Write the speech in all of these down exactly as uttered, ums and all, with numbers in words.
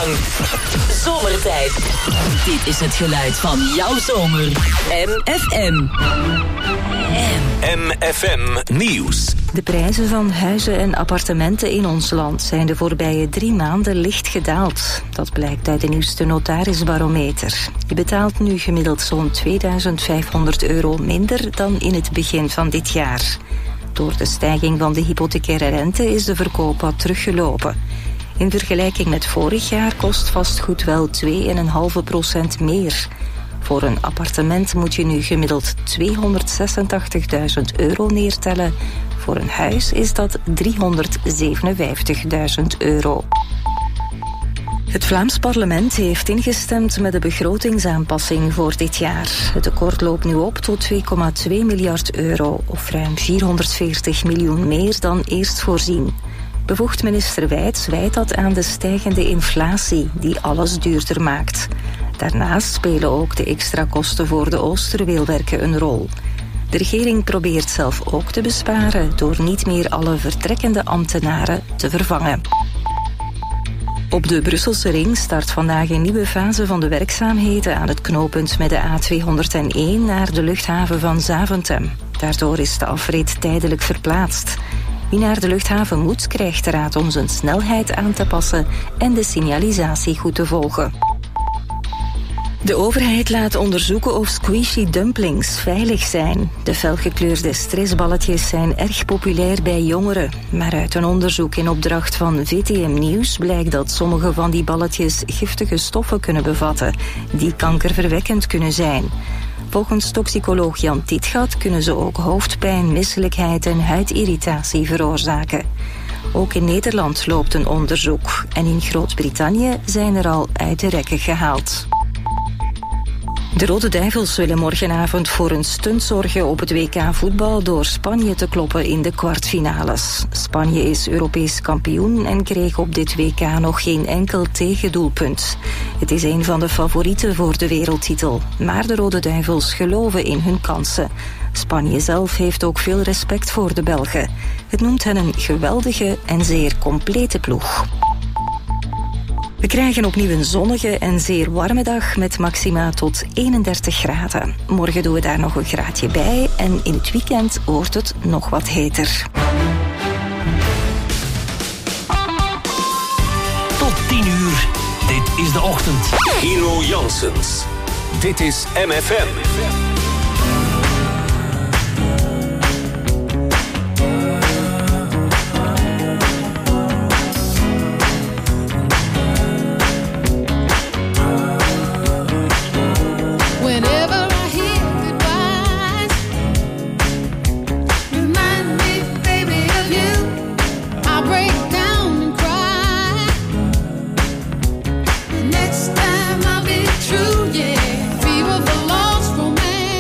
lang. Zomertijd. Dit is het geluid van jouw zomer. M F M. M F M Nieuws. De prijzen van huizen en appartementen in ons land zijn de voorbije drie maanden licht gedaald. Dat blijkt uit de nieuwste notarisbarometer. Je betaalt nu gemiddeld zo'n tweeduizend vijfhonderd euro minder dan in het begin van dit jaar. Door de stijging van de hypothecaire rente is de verkoop wat teruggelopen. In vergelijking met vorig jaar kost vastgoed wel twee komma vijf procent meer. Voor een appartement moet je nu gemiddeld tweehonderdzesentachtigduizend euro neertellen. Voor een huis is dat driehonderdzevenenvijftigduizend euro. Het Vlaams parlement heeft ingestemd met de begrotingsaanpassing voor dit jaar. Het tekort loopt nu op tot twee komma twee miljard euro, of ruim vierhonderdveertig miljoen meer dan eerst voorzien. Bevoegd minister Wijts wijt dat aan de stijgende inflatie, die alles duurder maakt. Daarnaast spelen ook de extra kosten voor de Oosterweelwerken een rol. De regering probeert zelf ook te besparen door niet meer alle vertrekkende ambtenaren te vervangen. Op de Brusselse ring start vandaag een nieuwe fase van de werkzaamheden aan het knooppunt met de A tweehonderdéén naar de luchthaven van Zaventem. Daardoor is de afrit tijdelijk verplaatst. Wie naar de luchthaven moet, krijgt de raad om zijn snelheid aan te passen en de signalisatie goed te volgen. De overheid laat onderzoeken of squishy dumplings veilig zijn. De felgekleurde stressballetjes zijn erg populair bij jongeren. Maar uit een onderzoek in opdracht van V T M Nieuws blijkt dat sommige van die balletjes giftige stoffen kunnen bevatten, die kankerverwekkend kunnen zijn. Volgens toxicoloog Jan Tietgat kunnen ze ook hoofdpijn, misselijkheid en huidirritatie veroorzaken. Ook in Nederland loopt een onderzoek en in Groot-Brittannië zijn er al uit de rekken gehaald. De Rode Duivels willen morgenavond voor een stunt zorgen op het W K voetbal door Spanje te kloppen in de kwartfinales. Spanje is Europees kampioen en kreeg op dit W K nog geen enkel tegendoelpunt. Het is een van de favorieten voor de wereldtitel, maar de Rode Duivels geloven in hun kansen. Spanje zelf heeft ook veel respect voor de Belgen. Het noemt hen een geweldige en zeer complete ploeg. We krijgen opnieuw een zonnige en zeer warme dag met maxima tot eenendertig graden. Morgen doen we daar nog een graadje bij en in het weekend wordt het nog wat heter. Tot tien uur, dit is de ochtend. Hero Janssens, dit is M F M. Next time I'll be true, yeah. Fever for lost romance.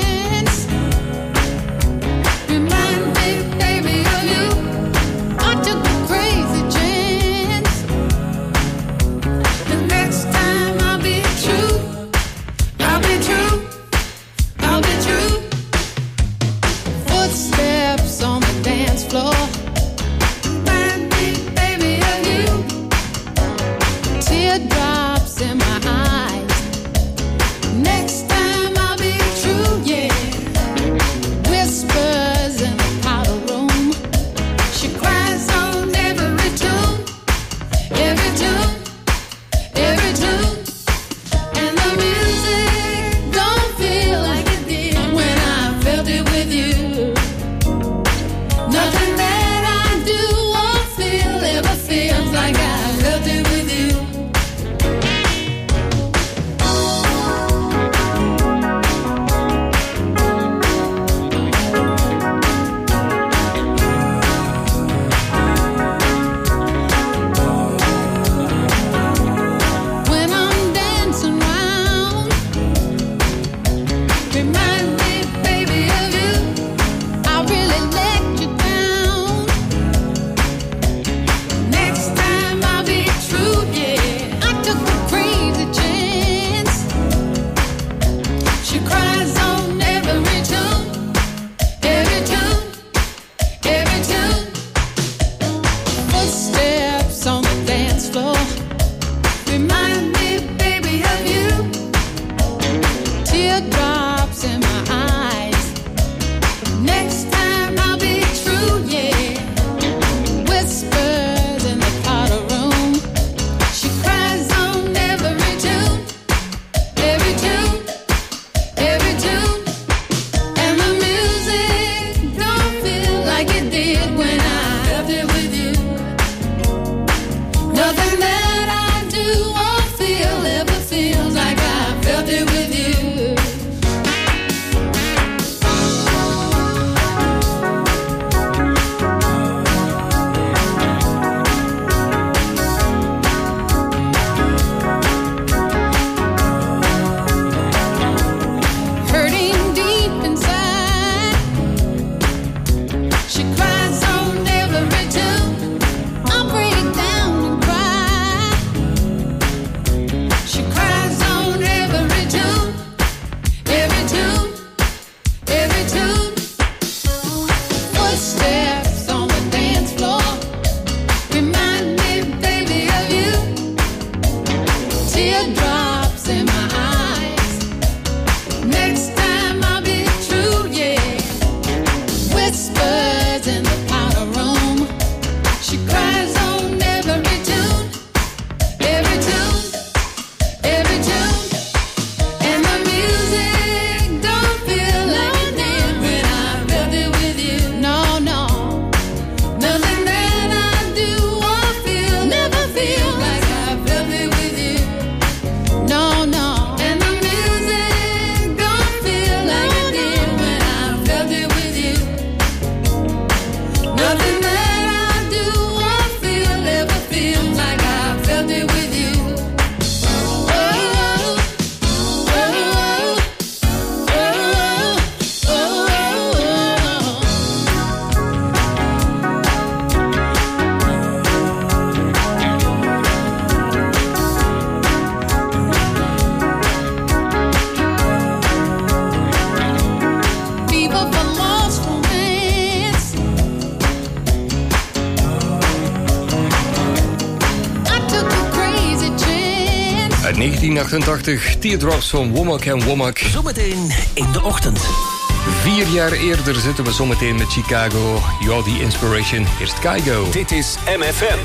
negentien achtentachtig, Teardrops van Womack en Womack. Zometeen in de ochtend. Vier jaar eerder zitten we zometeen met Chicago. You're the inspiration. Eerst Kygo. Dit is M F M.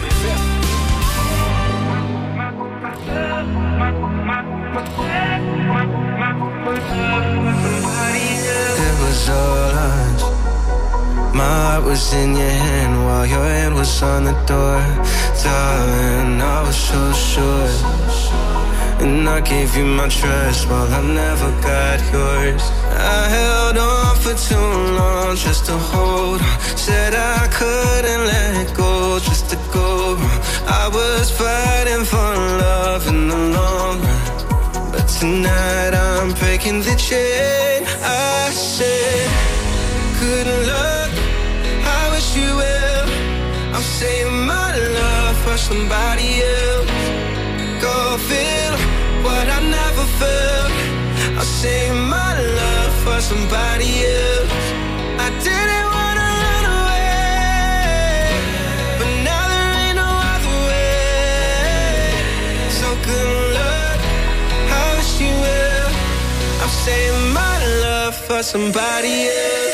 It was all us. My heart was in your hand while your hand was on the door. Darling, I was so sure. And I gave you my trust while I never got yours. I held on for too long just to hold on. Said I couldn't let go just to go. I was fighting for love in the long run, but tonight I'm breaking the chain. I said, good luck, I wish you well. I'm saving my love for somebody else. Go feel what I never felt. I'll save my love for somebody else. I didn't wanna run away, but now there ain't no other way. So good luck, I wish you well. I'm saving my love for somebody else.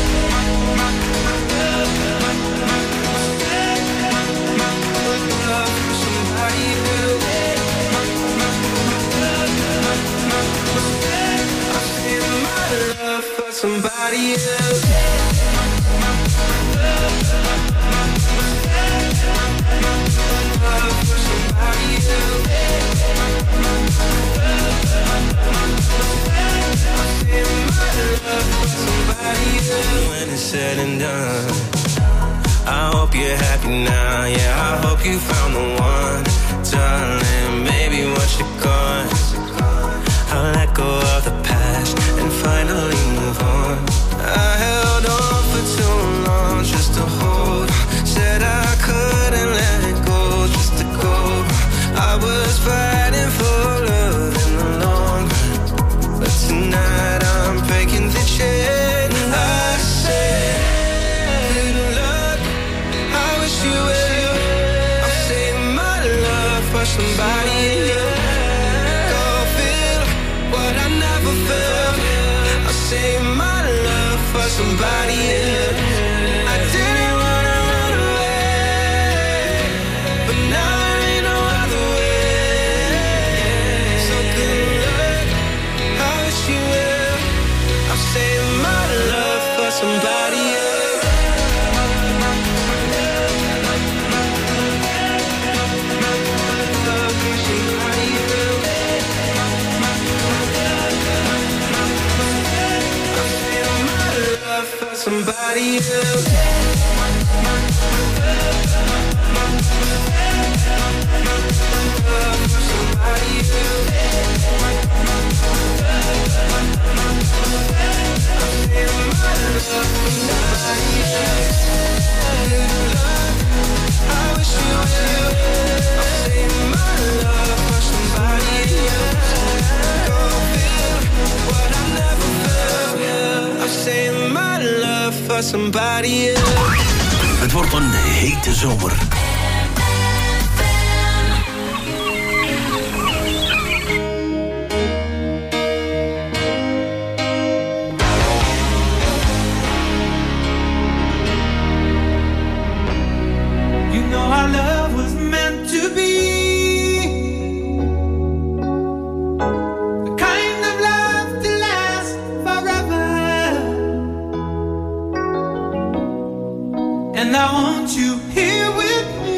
Somebody else. When it's said and done, I hope you're happy now. Yeah, I hope you found the one, darling. Maybe once you're gone, I'll let go of the past and finally move on. I held on for too long just to hold on. Said I couldn't let go just to go. I was fighting for love in the long run, but tonight I'm breaking the chain. I said, good luck, I wish you well. I'm saving my love for somebody else. Save my love for somebody else. I didn't wanna run away, but now there ain't no other way. So good luck, I wish you well. I'm saving my love for somebody else. Somebody else. I wish you well. I'm saving my love for somebody else. Go feel what I never felt. I'm saving my love for somebody else. Het wordt een hete zomer. You know our love was meant to be the kind of love to last forever. And I want you here with me.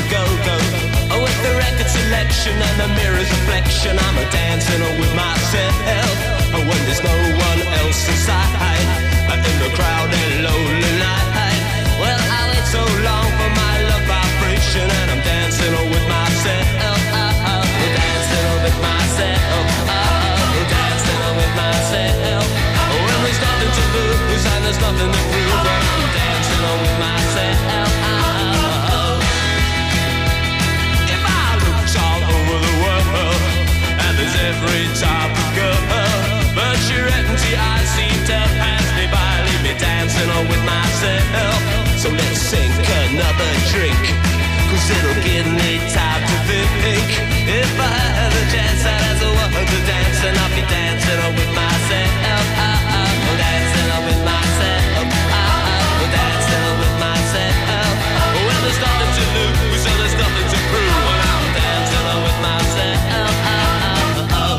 go-go. Oh, with the record selection and the mirror's reflection, I'm a dancing with myself. Oh, when there's no one else inside, in the crowded lonely night. Well, I wait so long for my love vibration, and I'm dancing with myself. Oh, oh, dancing with myself. Oh, dancing with myself. Oh, when there's nothing to lose and there's nothing to prove, but I'm dancing with myself. Oh, if I looked all over the world, and there's every type of girl, but you're empty, I seem to pass me by, leave me dancing with myself. So let's sink another drink, cause it'll give me time to think. If I had a chance, I'd ask a woman to dance, and I'll be dancing with myself. Oh, oh, dancing with myself. Oh, oh, dancing with myself. Well, there's nothing to lose, so there's nothing to prove, and I'm dancing with myself. Oh, oh, oh.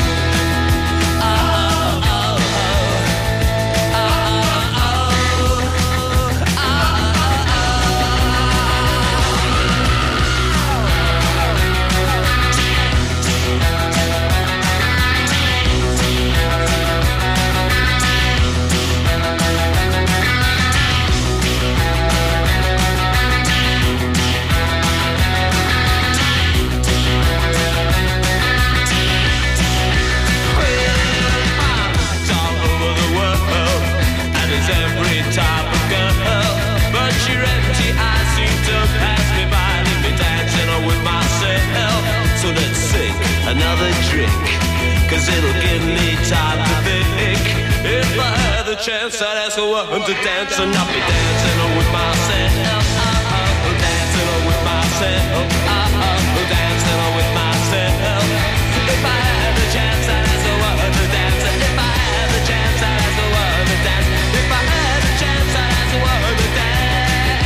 Every type of girl, but you're empty, I seem to pass me by, leave me dancing with myself. So let's sink another drink, cause it'll give me time to think. If I had the chance, I'd ask a woman to dance, and I'll be dancing with myself. Oh, dancing with myself. Oh, dancing with myself. If I had the chance, I'd ask a woman to dance. If I had the chance, I'd ask a woman to dance. If I had a chance, I'd ask a woman to dance.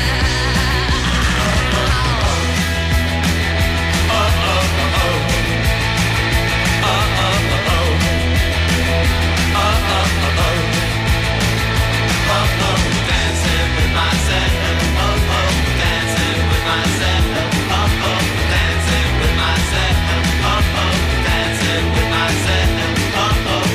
Oh, oh, oh, oh. Oh, oh, oh, oh. Oh, oh, oh, oh. Oh, oh, dancing with myself. Oh, oh, dancing with myself. Oh, oh, dancing with myself. Oh, oh, dancing with myself. Oh, oh.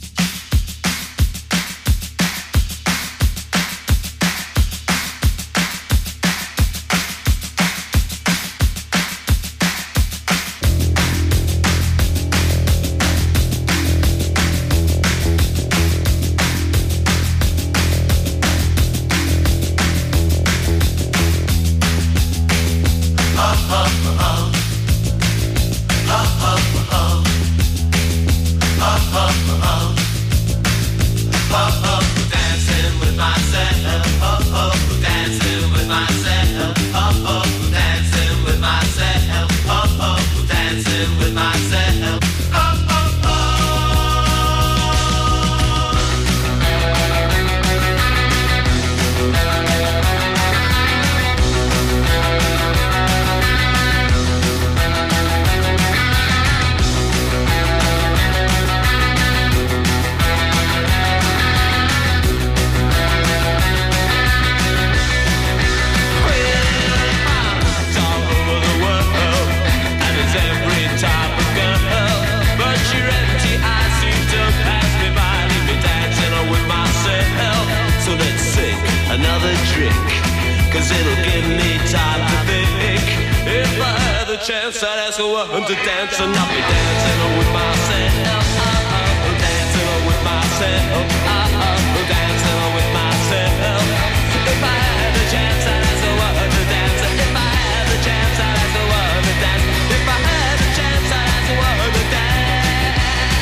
Chance I'd ask a woman to dance, and I'll be dancing with myself. Oh, dancing with myself. Oh, dancing with myself. If I had a chance, I'd ask a woman to dance. If I had a chance, I'd ask a woman to dance. If I had a chance, I'd ask a woman to dance.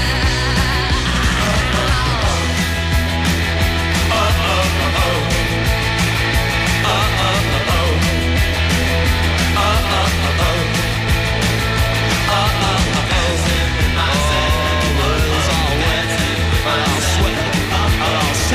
Oh, oh, oh, oh. Oh, oh, oh, oh. Oh, oh, oh, oh. Oh, oh, oh, dancing with myself. Oh, well, it's all wet, but I'll sweat. Oh, oh,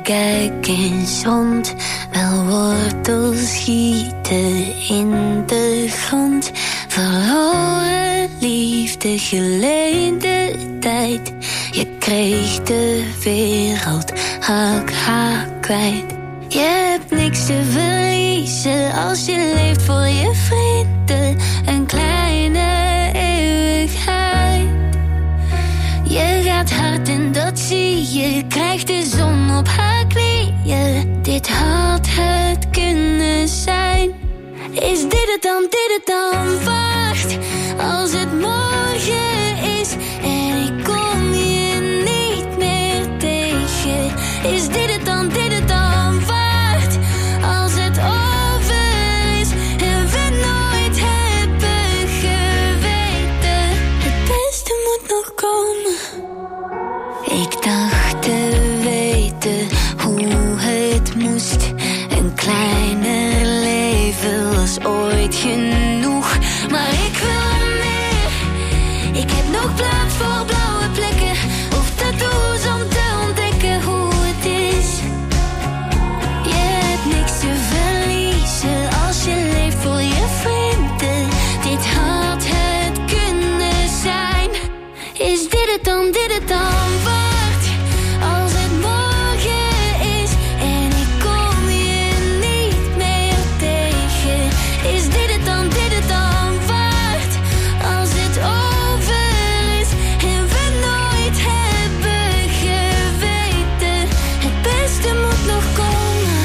kijk eens rond. Wel wortels schieten in de grond. Verloren liefde, geleende tijd. Je kreeg de wereld, haak, haak kwijt. Je hebt niks te verliezen als je leeft voor je vrienden. Een kleine eeuwigheid. Je gaat hard en dat zie je. Je krijgt de zon op haar knieën. Dit had het kunnen zijn. Is dit het dan, dit het dan? Wacht, als het morgen is en ik kom je niet meer tegen. Is dit het dan, dit het dan? Wacht, als het over is en we nooit hebben geweten. Het beste moet nog komen. Ik dacht te weten hoe het moest. Een kleiner leven was ooit genoeg. Maar ik wil meer. Ik heb nog plaats voor blauwe plekken of tattoos om te ontdekken hoe het is. Je hebt niks te verliezen als je leeft voor je vrienden. Dit had het kunnen zijn. Is dit het dan, dit het dan? Wacht, als het morgen is en ik kom je niet meer tegen. Is dit het dan, dit het dan? Wacht, als het over is en we nooit hebben geweten. Het beste moet nog komen.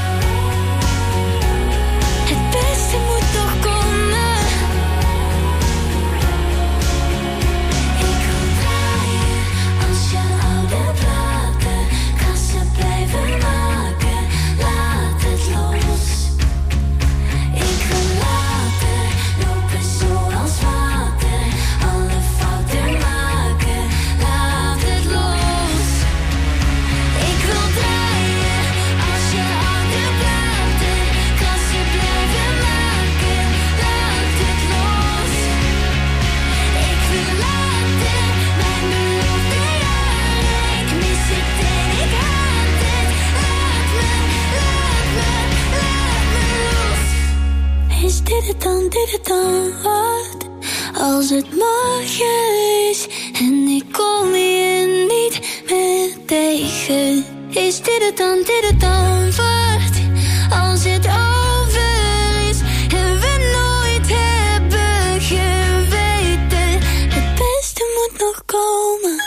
Het beste moet nog komen. Ik wil draaien als je oude platen. Kassen blijven maken, laat het los. Ik wil later lopen zoals water. Alle fouten maken, laat het los. Ik wil draaien als je oude platen. Kassen blijven maken, laat het los. Ik wil later mijn beloofde jaren. Ik mis het en ik haat het. Laat me, laat me, laat me los. Is dit het dan, dit het dan? Wat als het morgen is en ik kom je niet meer tegen? Is dit het dan, dit het dan? Wacht, als het over is en we nooit hebben geweten. Het beste moet nog komen.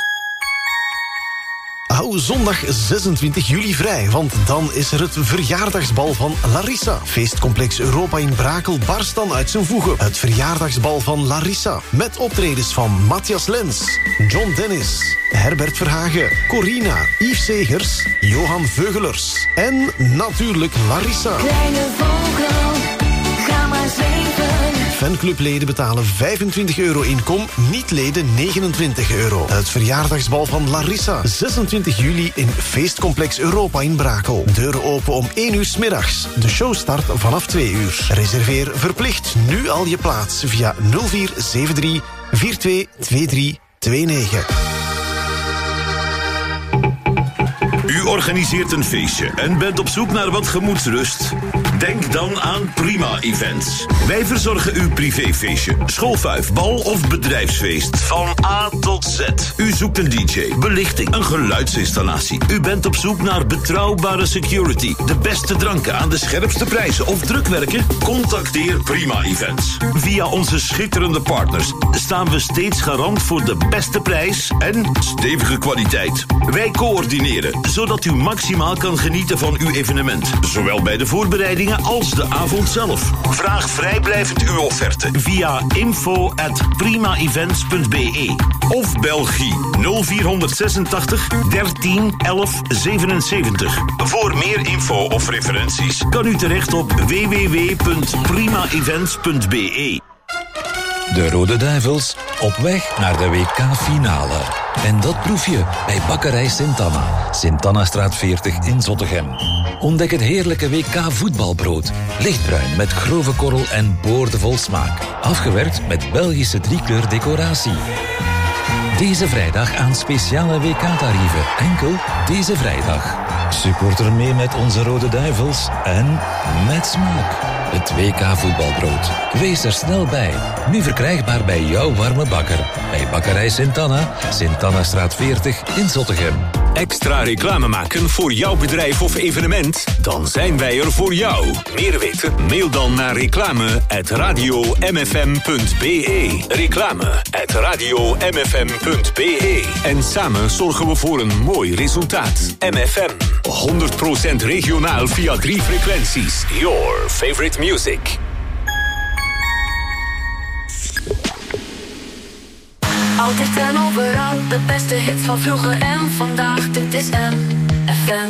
Hou zondag zesentwintig juli vrij, want dan is er het verjaardagsbal van Larissa. Feestcomplex Europa in Brakel barst dan uit zijn voegen. Het verjaardagsbal van Larissa. Met optredens van Matthias Lens, John Dennis, Herbert Verhagen, Corina, Yves Segers, Johan Veugelers en natuurlijk Larissa. Kleine vogel, ga maar zweven. Fanclubleden betalen vijfentwintig euro inkom, niet-leden negenentwintig euro. Het verjaardagsbal van Larissa. zesentwintig juli in Feestcomplex Europa in Brakel. Deuren open om één uur 's middags. De show start vanaf twee uur. Reserveer verplicht nu al je plaats via nul vier zeven drie vier twee twee drie twee negen. U organiseert een feestje en bent op zoek naar wat gemoedsrust? Denk dan aan Prima Events. Wij verzorgen uw privéfeestje, schoolfuif, bal of bedrijfsfeest. Van A tot Z. U zoekt een D J, belichting, een geluidsinstallatie. U bent op zoek naar betrouwbare security, de beste dranken aan de scherpste prijzen of drukwerken? Contacteer Prima Events. Via onze schitterende partners staan we steeds garant voor de beste prijs en stevige kwaliteit. Wij coördineren, zodat u maximaal kan genieten van uw evenement. Zowel bij de voorbereidingen als de avond zelf. Vraag vrijblijvend uw offerte via info at prima events punt b e of bel Guy nul vier zesentachtig dertien elf zevenenzeventig. Voor meer info of referenties kan u terecht op w w w punt prima events punt b e. De Rode Duivels op weg naar de W K-finale. En dat proef je bij Bakkerij Sint-Anna. Sint-Annastraat veertig in Zottegem. Ontdek het heerlijke W K-voetbalbrood. Lichtbruin met grove korrel en boordevol smaak. Afgewerkt met Belgische driekleur decoratie. Deze vrijdag aan speciale W K-tarieven. Enkel deze vrijdag. Supporter mee met onze Rode Duivels en met smaak. Het W K voetbalbrood. Wees er snel bij. Nu verkrijgbaar bij jouw warme bakker. Bij Bakkerij Sint-Anna, Sint-Annastraat veertig in Zottegem. Extra reclame maken voor jouw bedrijf of evenement? Dan zijn wij er voor jou. Meer weten? Mail dan naar reclame at radio m f m punt b e. Reclame at radio m f m punt b e. En samen zorgen we voor een mooi resultaat. M F M. honderd procent regionaal via drie frequenties. Your favorite music. Altijd en overal, de beste hits van vroeger en vandaag. Dit is M F M.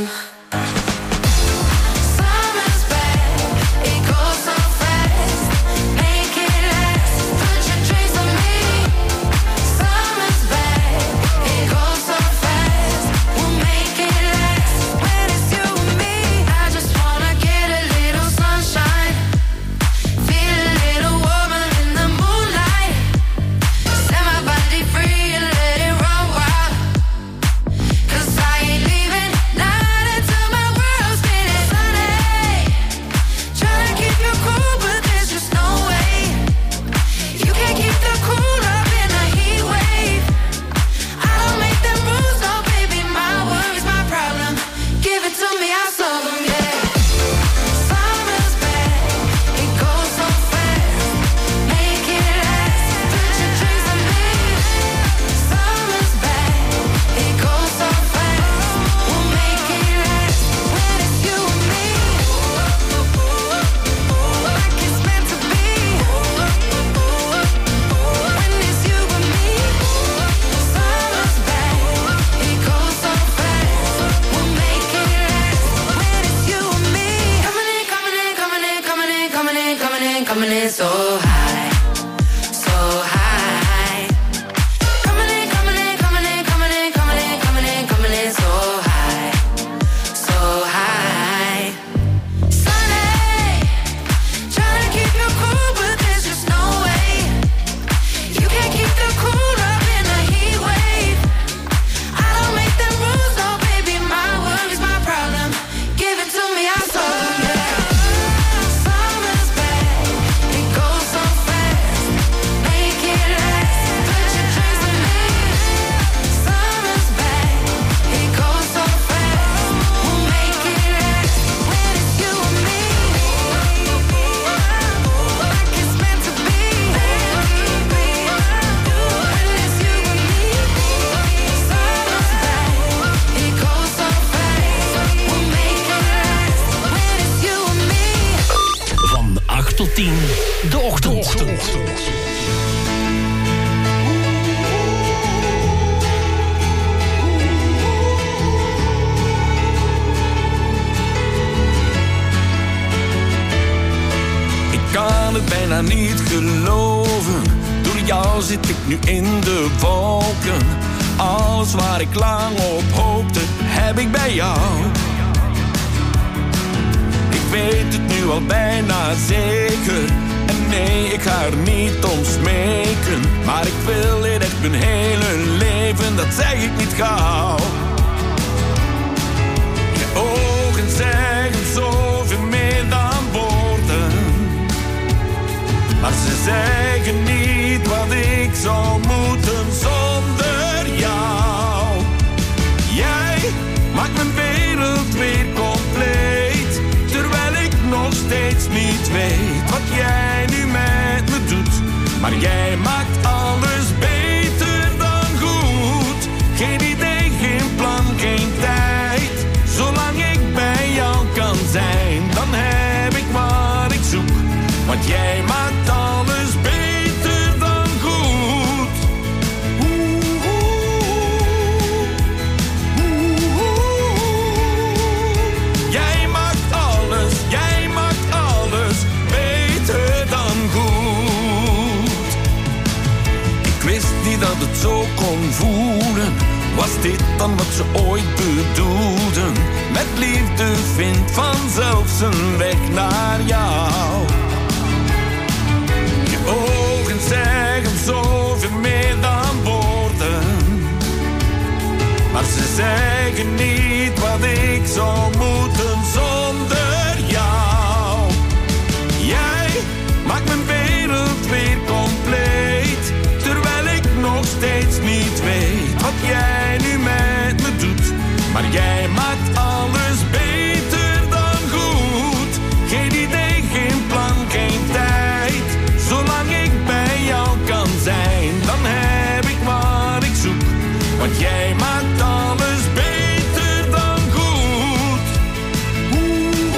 zeggen niet wat ik ik zou moeten zonder jou. Jij maakt mijn wereld weer compleet, terwijl ik nog steeds niet weet wat jij nu met me doet. Maar jij maakt alles beter dan goed. Geen idee, geen plan, geen tijd. Zolang ik bij jou kan zijn, dan heb ik wat ik zoek. Want jij maakt alles beter dan goed. Oeh,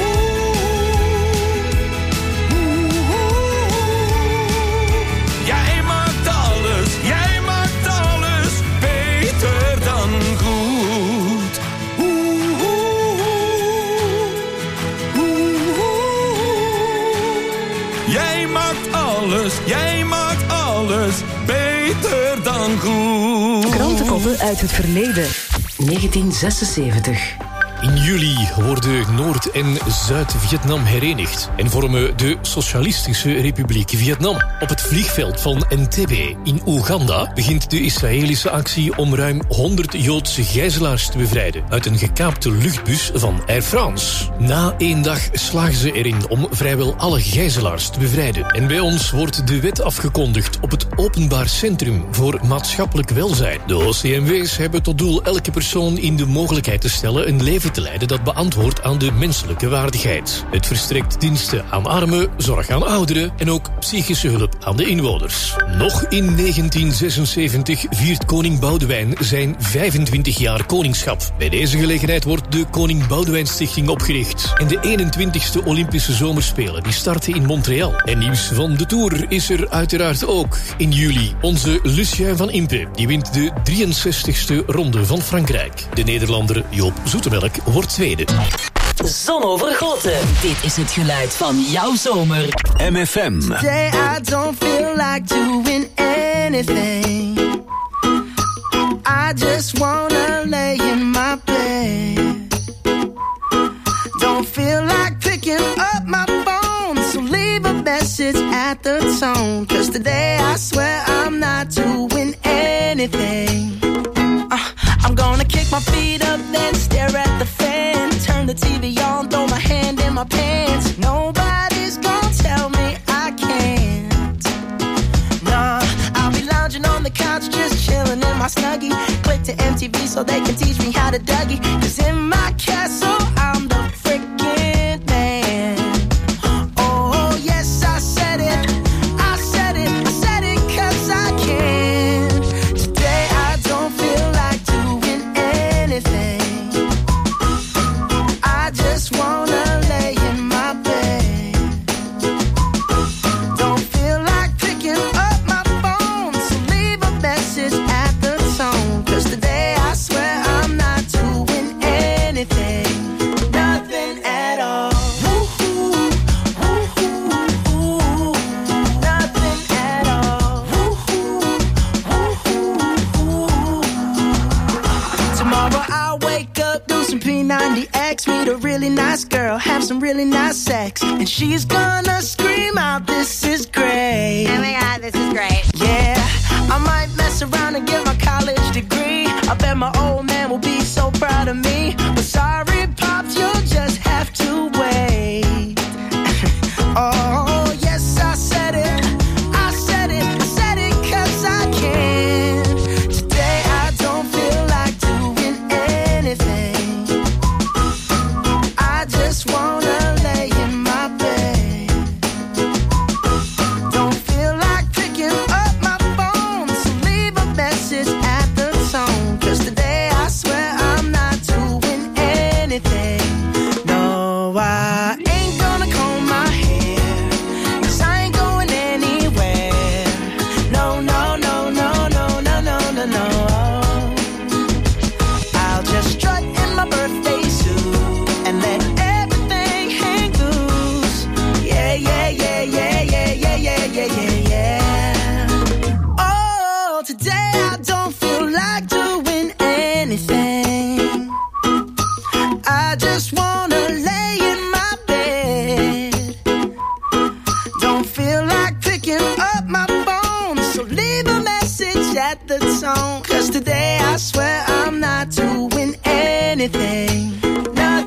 oeh, oeh. Jij maakt alles, jij maakt alles beter dan goed. Oeh, oeh, oeh, oeh. Jij maakt alles, jij maakt alles beter dan goed. Krantenkoppen uit het verleden. negentien zesenzeventig. In juli worden Noord- en Zuid-Vietnam herenigd en vormen de Socialistische Republiek Vietnam. Op het vliegveld van Entebbe in Oeganda begint de Israëlische actie om ruim honderd Joodse gijzelaars te bevrijden uit een gekaapte luchtbus van Air France. Na één dag slagen ze erin om vrijwel alle gijzelaars te bevrijden. En bij ons wordt de wet afgekondigd op het Openbaar Centrum voor Maatschappelijk Welzijn. De O C M W's hebben tot doel elke persoon in de mogelijkheid te stellen een leven te leiden dat beantwoordt aan de menselijke waardigheid. Het verstrekt diensten aan armen, zorg aan ouderen en ook psychische hulp aan de inwoners. Nog in negentien zesenzeventig viert koning Boudewijn zijn vijfentwintig jaar koningschap. Bij deze gelegenheid wordt de Koning Boudewijn Stichting opgericht. En de eenentwintigste Olympische Zomerspelen die starten in Montreal. En nieuws van de Tour is er uiteraard ook in juli. Onze Lucien van Impe die wint de drieënzestigste ronde van Frankrijk. De Nederlander Joop Zoetemelk wordt tweede. Zonovergoten. Dit is het geluid van jouw zomer. M F M. Today I don't feel like doing anything. I just wanna lay in my bed. Don't feel like picking up my phone, so leave a message at the tone. Cause today I swear I'm not doing anything. I'm gonna kick my feet up, then stare at the fan. Turn the T V on, throw my hand in my pants. Nobody's gonna tell me I can't. Nah, I'll be lounging on the couch, just chilling in my Snuggie. Click to M T V so they can teach me how to Dougie. Cause in my castle, I'm the freaking man. Oh, yes, I said it. I said it. I said it cause I can. Today I don't feel like doing anything. I just wanna lay in my bed. Don't feel like picking up my phone, so leave a message at the tone. Cause today I swear I'm not doing anything. Nothing at all. Woo-hoo, woo-hoo, woo-hoo. Nothing at all. Woo-hoo, woo-hoo, woo-hoo. Tomorrow I'll wake up, do some P ninety X, meet a really nice girl, have some really nice sex, and she's gonna scream out, this is great. Oh my god, this is great. Yeah, I might mess around and get my college degree. I bet my old man will be so proud of me. But sorry, Pops, you'll just have to wait. Oh, yes, I said it. I said it. I said it cause I can. Today I don't feel like doing anything. I just wanna lay in my bed. Don't feel like picking up my phone, so leave a message at the tone. Cause today I swear I'm not doing anything. No, I ain't gonna comb my hair, cause I ain't going anywhere. No, no, no, no, no, no, no, no, no. I'll just strut in my birthday suit and let everything hang loose. Yeah, yeah, yeah, yeah, yeah, yeah, yeah, yeah, yeah, yeah. Oh, today I don't feel like doing anything. I just wanna lay in my bed. Don't feel like picking up my phone, so leave a message at the tone. Cause today I swear I'm not doing anything. Nothing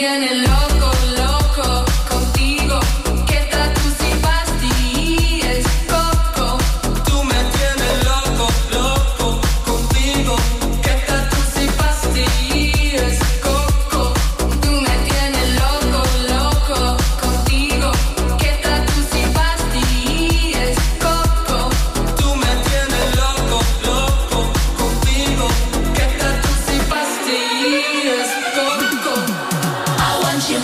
tienes loco, loco contigo. Que tatu si pastillas, coco. Tú me tienes loco, loco contigo. Que tatu si pastillas, coco. Tú me tienes loco, loco contigo. Que tatu si pastillas, coco. Tú me tienes loco, loco contigo. Que tatu si pastillas, coco. I want you.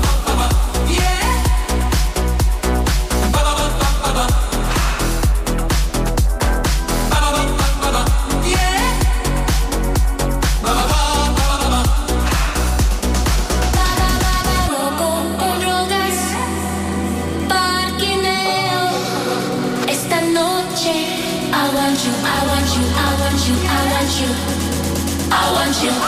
Con drogas, parquineo. Esta noche, I want you, I want you, I want you, I want you, I want you.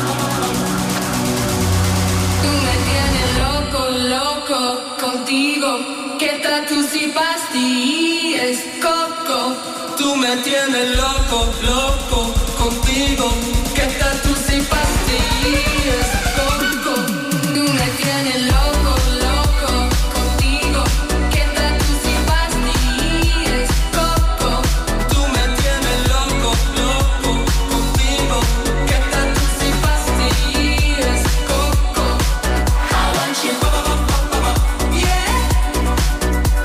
Tú me tienes loco, loco contigo. Que tatu si pastillas, coco. Tú me tienes loco, loco contigo. Que tatu si pastillas, coco. Tú me tienes loco, loco contigo. Que tatu si pastillas, coco. Tú me tienes loco, loco contigo. Que tatu si pastillas, coco. I want you.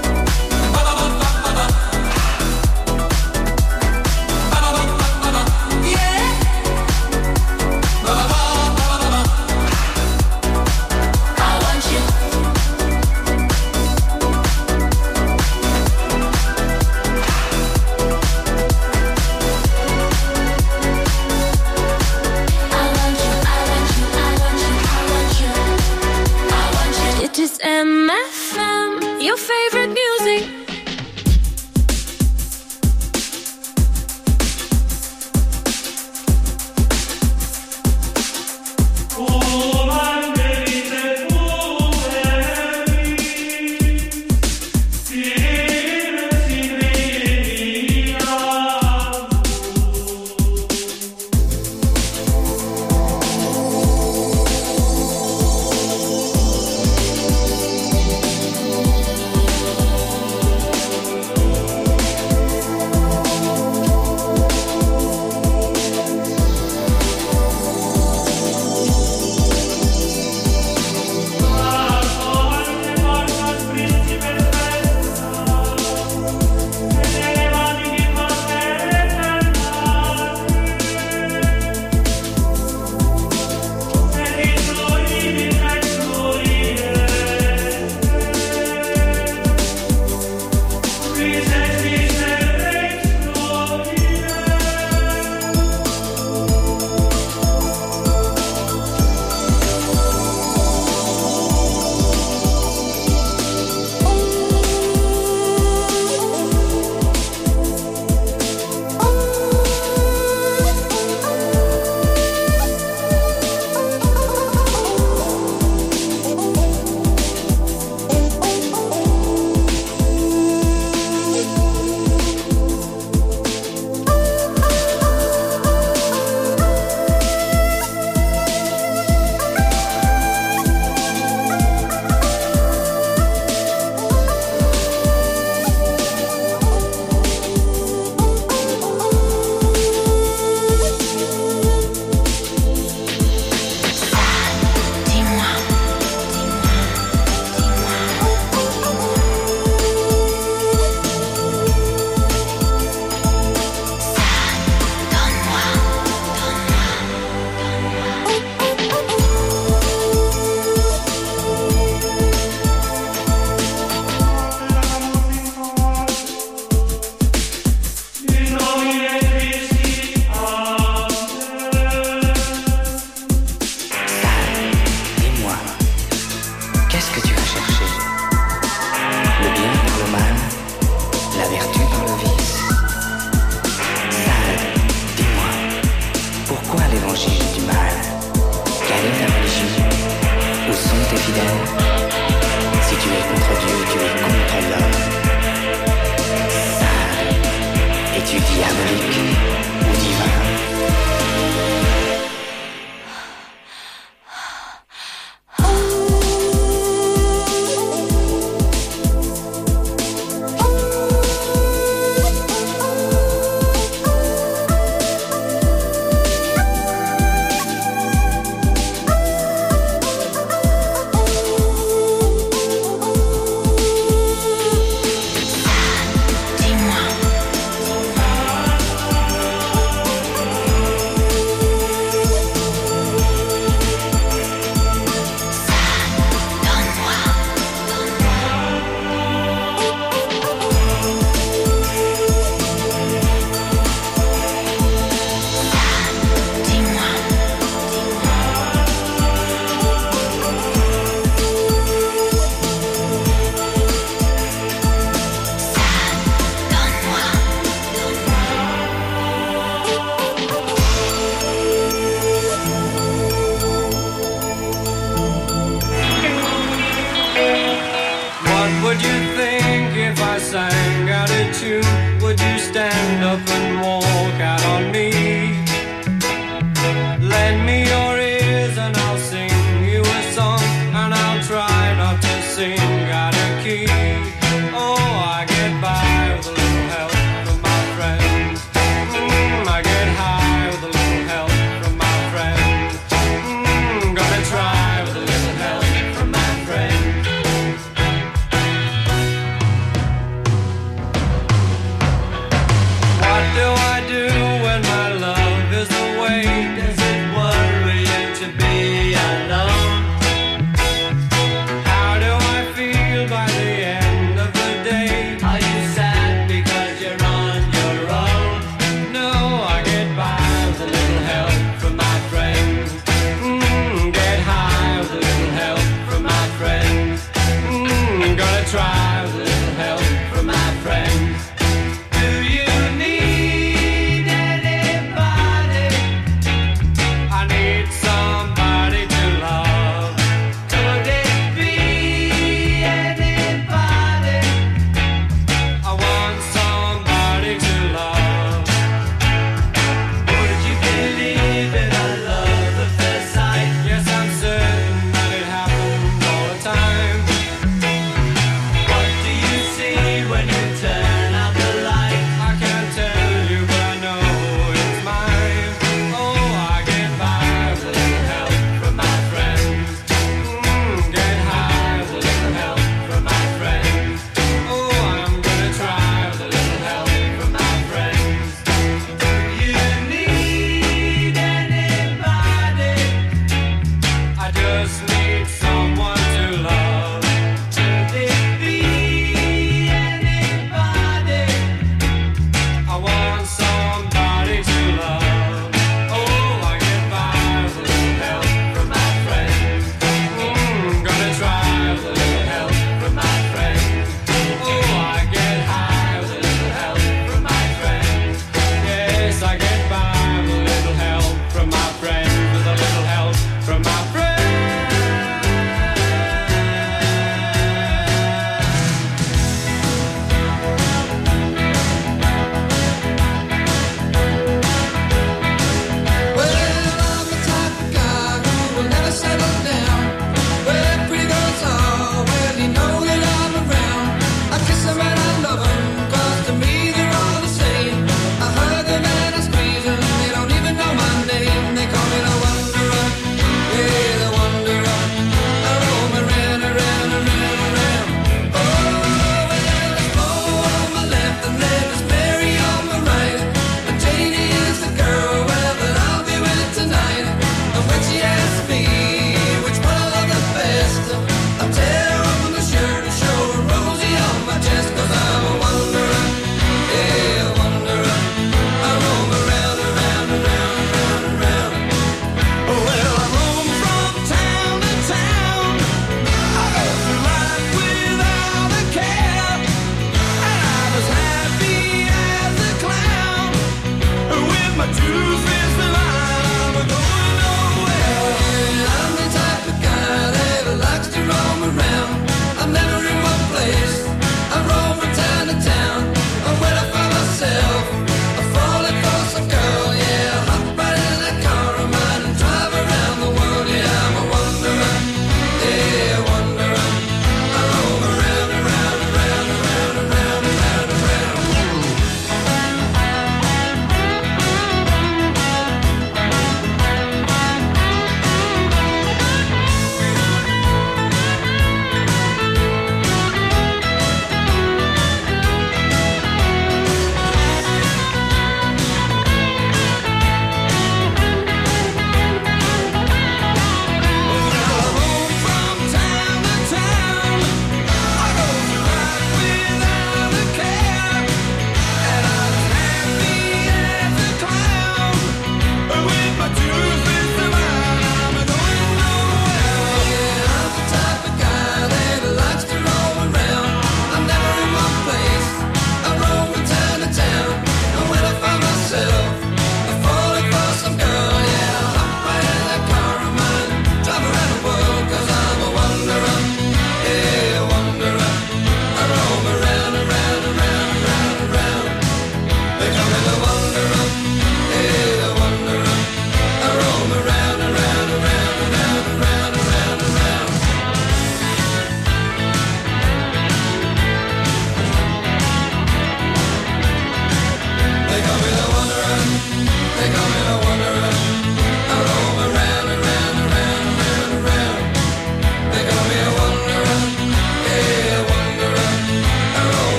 I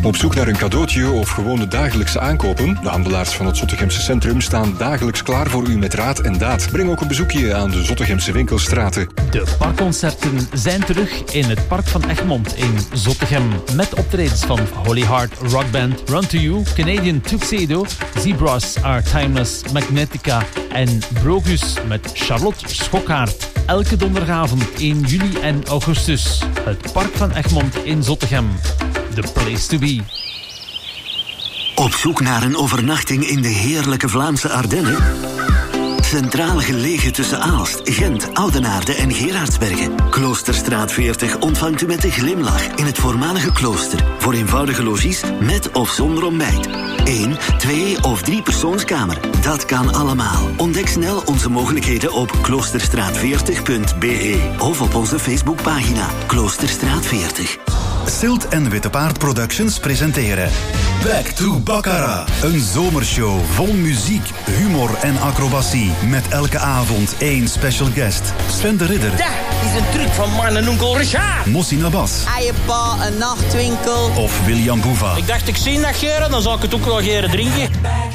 Op zoek naar een cadeautje of gewoon de dagelijkse aankopen? De handelaars van het Zottegemse centrum staan dagelijks klaar voor u met raad en daad. Breng ook een bezoekje aan de Zottegemse winkelstraten. De parkconcerten zijn terug in het Park van Egmond in Zottegem. Met optredens van Holy Heart Rock Band, Run to You, Canadian Tuxedo, Zebras Are Timeless, Magnetica en Brogus met Charlotte Schokkaert. Elke donderdagavond in juli en augustus. Het Park van Egmond in Zottegem. The place to be. Op zoek naar een overnachting in de heerlijke Vlaamse Ardennen? Centraal gelegen tussen Aalst, Gent, Oudenaarde en Gerardsbergen. Kloosterstraat veertig ontvangt u met een glimlach in het voormalige klooster. Voor eenvoudige logies met of zonder ontbijt. Eén, twee of drie persoonskamer. Dat kan allemaal. Ontdek snel onze mogelijkheden op kloosterstraat veertig punt b e of op onze Facebookpagina Kloosterstraat veertig. Silt en Witte Paard Productions presenteren Back to Baccarat. Een zomershow vol muziek, humor en acrobatie. Met elke avond één special guest. Sven de Ridder. Dat is een truc van man en onkel Richard. Mossin Abbas. Eiepa, een nachtwinkel. Of William Boeva. Ik dacht, ik zie dat geren, dan zou ik het ook wel geren drinken.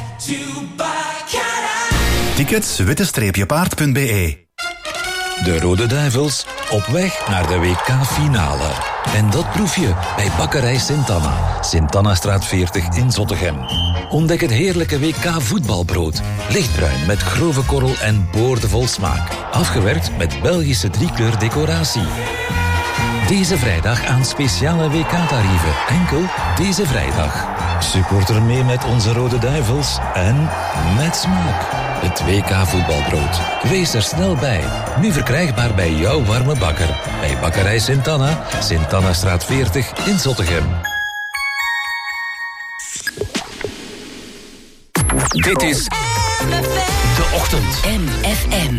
Tickets witte-paard punt b e. De Rode Duivels op weg naar de W K-finale. En dat proef je bij Bakkerij Sint-Anna. Sint-Annastraat veertig in Zottegem. Ontdek het heerlijke W K-voetbalbrood. Lichtbruin met grove korrel en boordevol smaak. Afgewerkt met Belgische driekleur decoratie. Deze vrijdag aan speciale W K-tarieven. Enkel deze vrijdag. Supporter mee met onze Rode Duivels en met smaak. Het W K-voetbalbrood. Wees er snel bij. Nu verkrijgbaar bij jouw warme bakker. Bij Bakkerij Sint-Anna, Sint-Annastraat veertig in Zottegem. Dit is De Ochtend. M F M.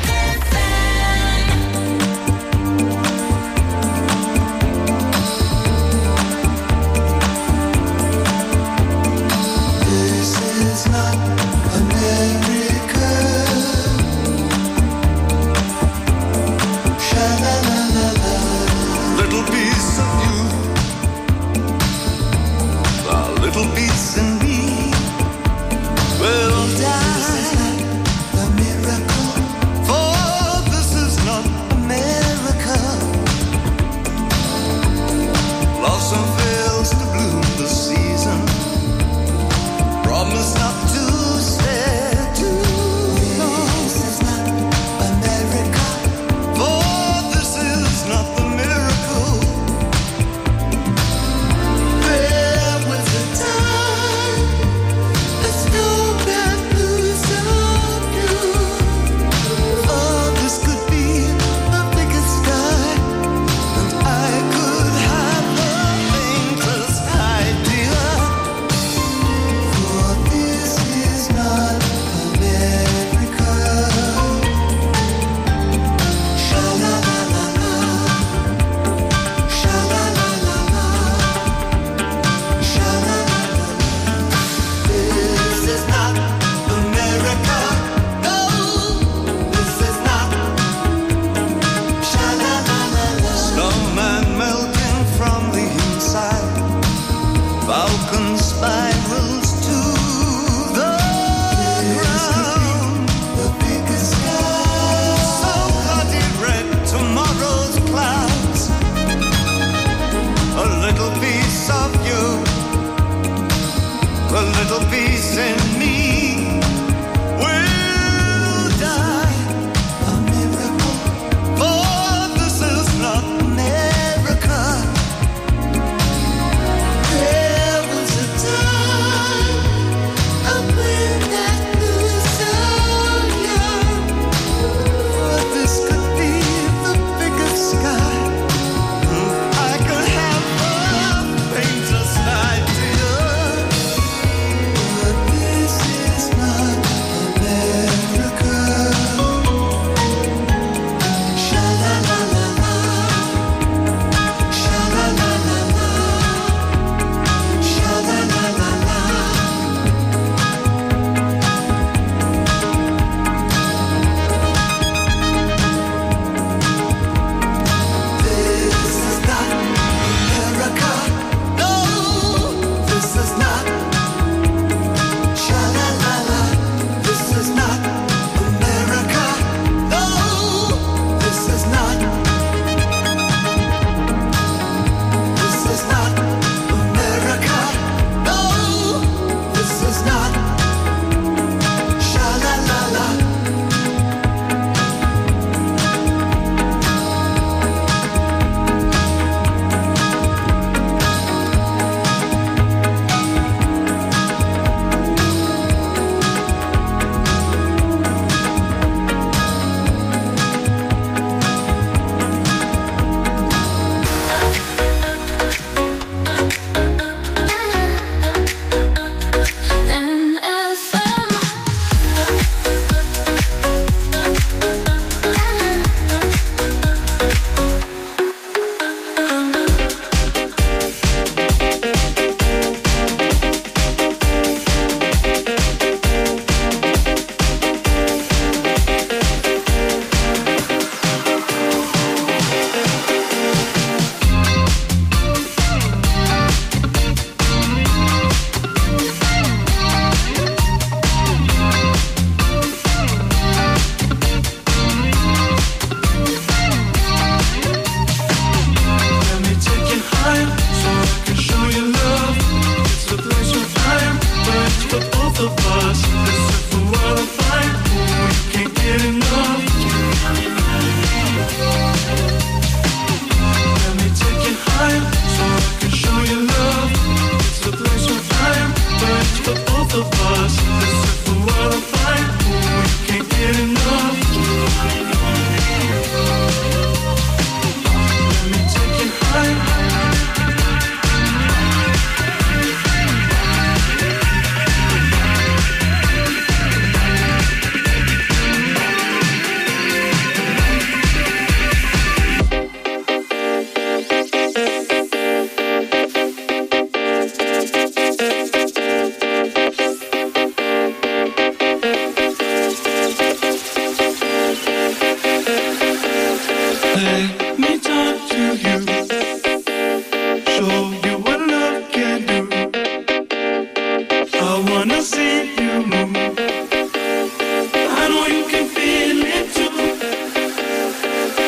Little piece in me will die. A miracle.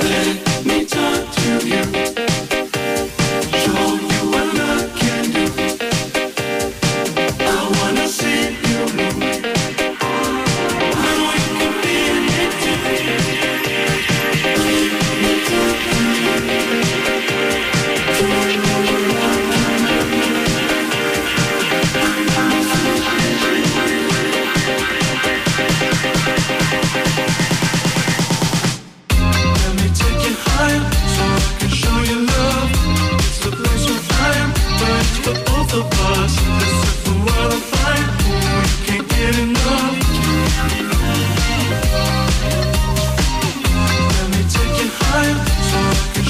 Let me take you higher so I can